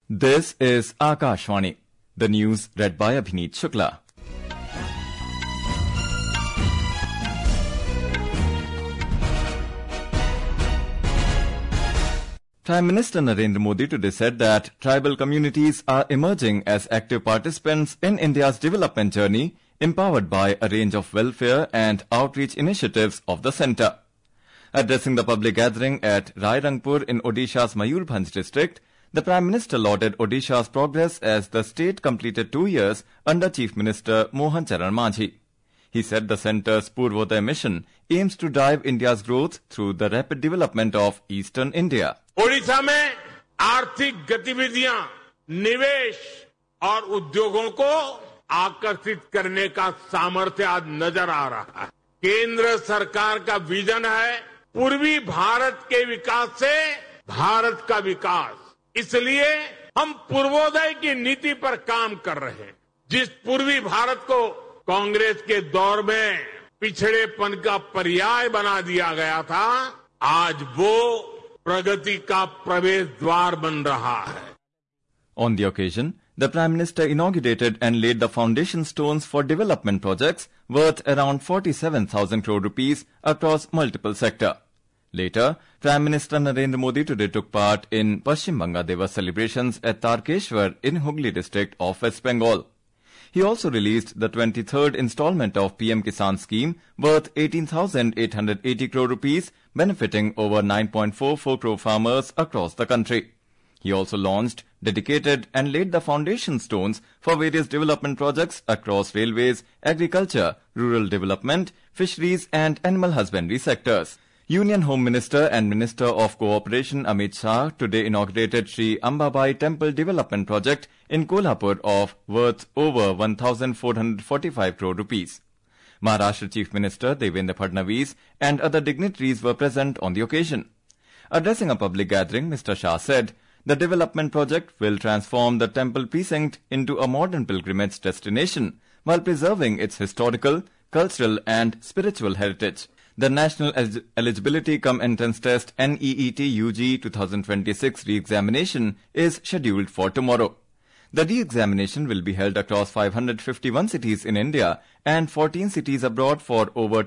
This is Akashvani. The news read by Abhineet Shukla. Prime Minister Narendra Modi today said that tribal communities are emerging as active participants in India's development journey, empowered by a range of welfare and outreach initiatives of the centre. Addressing the public gathering at Rairangpur in Odisha's Mayurbhanj district, the Prime Minister lauded Odisha's progress as the state completed 2 years under Chief Minister Mohan Charan Majhi. He said the centre's Purvodaya mission aims to drive India's growth through the rapid development of eastern India. Odisha में आर्थिक गतिविधियां, निवेश और उद्योगों को आकर्षित करने का सामर्थ्य आज नजर आ रहा है। केंद्र सरकार का विजन है पूर्वी भारत के विकास से भारत का विकास। इसलिए हम पूर्वोदय की नीति पर काम कर रहे हैं। जिस पूर्वी भारत को कांग्रेस के दौर में पिछड़ेपन का पर्याय बना दिया गया था, आज वो प्रगति का प्रवेश द्वार बन रहा है। On the occasion, the Prime Minister inaugurated and laid the foundation stones for development projects worth around 47,000 crore rupees across multiple sectors. Later, Prime Minister Narendra Modi today took part in Paschim Banga Divas celebrations at Tarkeshwar in Hooghly district of West Bengal. He also released the 23rd installment of PM Kisan scheme worth 18,880 crore rupees, benefiting over 9.44 crore farmers across the country. He also launched, dedicated and laid the foundation stones for various development projects across railways, agriculture, rural development, fisheries and animal husbandry sectors. Union Home Minister and Minister of Cooperation Amit Shah today inaugurated Sri Ambabai Temple Development Project in Kolhapur of worth over 1,445 crore rupees. Maharashtra Chief Minister Devendra Fadnavis and other dignitaries were present on the occasion. Addressing a public gathering, Mr. Shah said, the development project will transform the temple precinct into a modern pilgrimage destination while preserving its historical, cultural and spiritual heritage. The National Eligibility Cum Entrance Test NEET UG 2026 re-examination is scheduled for tomorrow. The re-examination will be held across 551 cities in India and 14 cities abroad for over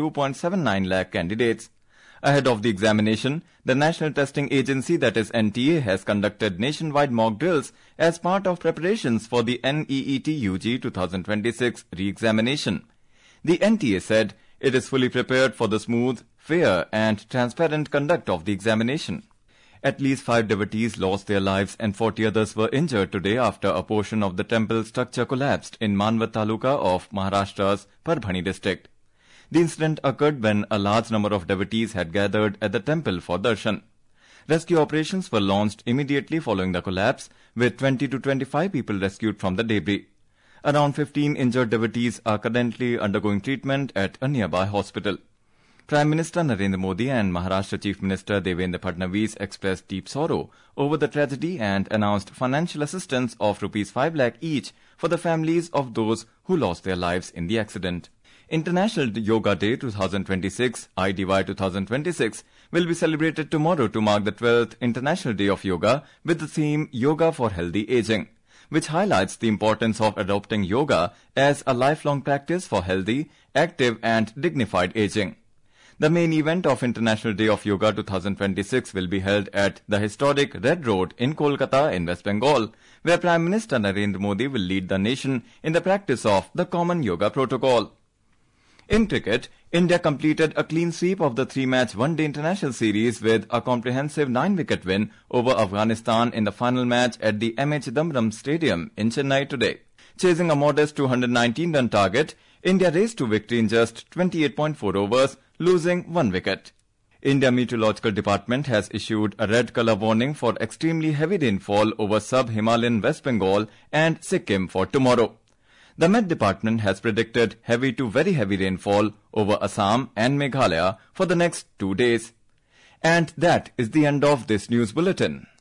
22.79 lakh candidates. Ahead of the examination, the National Testing Agency, that is NTA, has conducted nationwide mock drills as part of preparations for the NEET UG 2026 re-examination. The NTA said it is fully prepared for the smooth, fair and transparent conduct of the examination. At least 5 devotees lost their lives and 40 others were injured today after a portion of the temple structure collapsed in Manwat Taluka of Maharashtra's Parbhani district. The incident occurred when a large number of devotees had gathered at the temple for darshan. Rescue operations were launched immediately following the collapse, with 20 to 25 people rescued from the debris. Around 15 injured devotees are currently undergoing treatment at a nearby hospital. Prime Minister Narendra Modi and Maharashtra Chief Minister Devendra Fadnavis expressed deep sorrow over the tragedy and announced financial assistance of Rs 5 lakh each for the families of those who lost their lives in the accident. International Yoga Day 2026, IDY 2026, will be celebrated tomorrow to mark the 12th International Day of Yoga with the theme Yoga for Healthy Aging, which highlights the importance of adopting yoga as a lifelong practice for healthy, active and dignified aging. The main event of International Day of Yoga 2026 will be held at the historic Red Road in Kolkata in West Bengal, where Prime Minister Narendra Modi will lead the nation in the practice of the Common Yoga Protocol. In cricket, India completed a clean sweep of the 3-match one-day international series with a comprehensive 9-wicket win over Afghanistan in the final match at the M.A. Chidambaram Stadium in Chennai today. Chasing a modest 219-run target, India raced to victory in just 28.4 overs, losing 1 wicket. India Meteorological Department has issued a red colour warning for extremely heavy rainfall over sub-Himalayan West Bengal and Sikkim for tomorrow. The Met Department has predicted heavy to very heavy rainfall over Assam and Meghalaya for the next 2 days. And that is the end of this news bulletin.